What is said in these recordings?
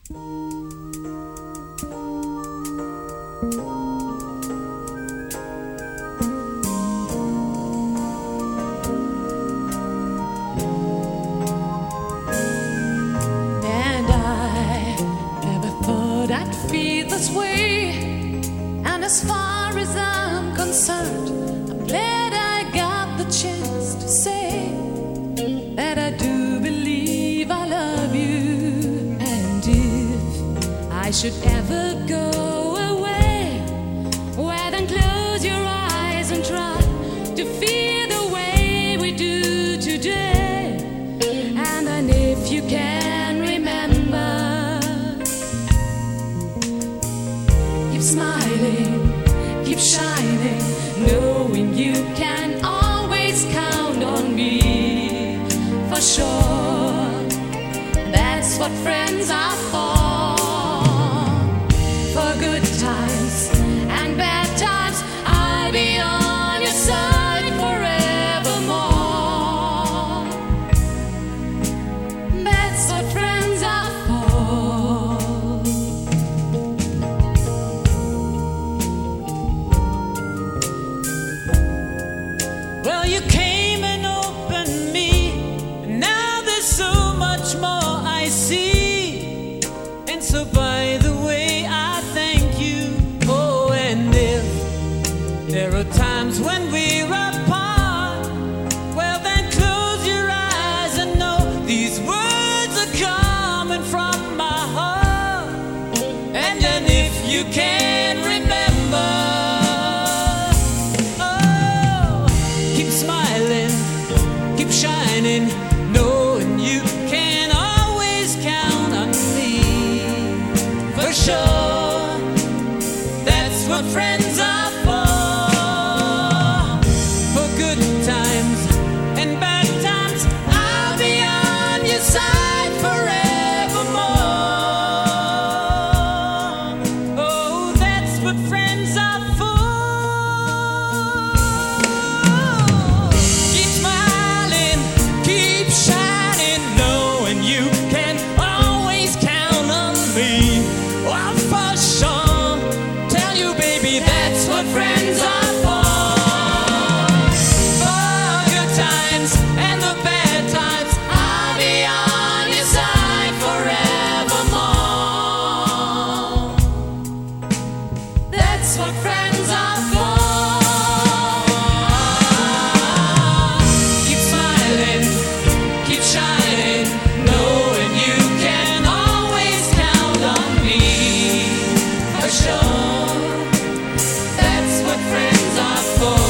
And I never thought I'd feel this way. And as far as I'm concerned, I'm glad I got the chance to say that I do believe I love you. And if I should ever go away, well then close your eyes and try to feel the way we do today. And then if you can remember, keep smiling, keep shining, knowing you can always count on me. For sure, that's what friends are for. For good times and bad times, I'll be on your side forevermore. That's what friends are for. Well, you came and opened me, and now there's so much more I see. And so by the way, I thank you. Oh, and if there are times when we're apart, well then close your eyes and know these words are coming from my heart. And then if you can remember, oh, keep smiling, keep shining, knowing you can always count on me. For sure, that's what friends are for. For good times and bad times, I'll be on your side forevermore. Oh, that's what friends are for. Keep smiling, keep shining, knowing you can always count on me. Oh, for sure, tell you, baby, that's what friends are for. For good times and the bad times, I'll be on your side forevermore. That's what friends are for. Keep smiling, keep shining, knowing you can always count on me. For sure, that's what friends are for.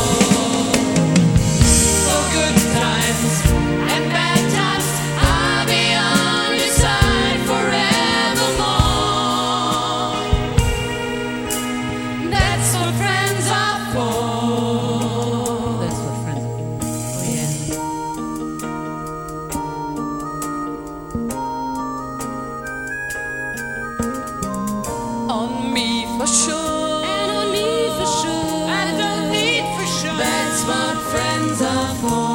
For good times and bad times, I'll be on your side forevermore. That's what friends are for. That's what friends are for. Oh, yeah. On me for sure. And on me for sure. And on me for sure. That's what friends are for.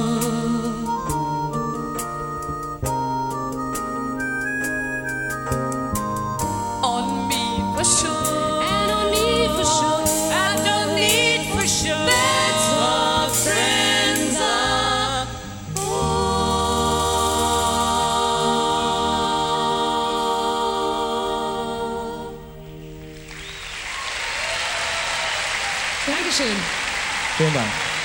On me for sure. And on me for sure. And on me for sure. That's what friends are for. Dankeschön. Vielen Dank.